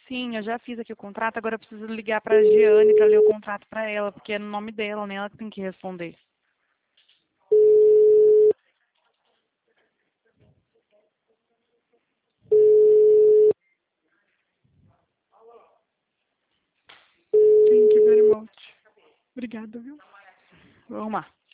Sim, eu já fiz aqui o contrato, agora eu preciso ligar para a Giane para ler o contrato para ela, porque é no nome dela, né? Ela que tem que responder. Thank you very much. Obrigada, viu? Vou arrumar.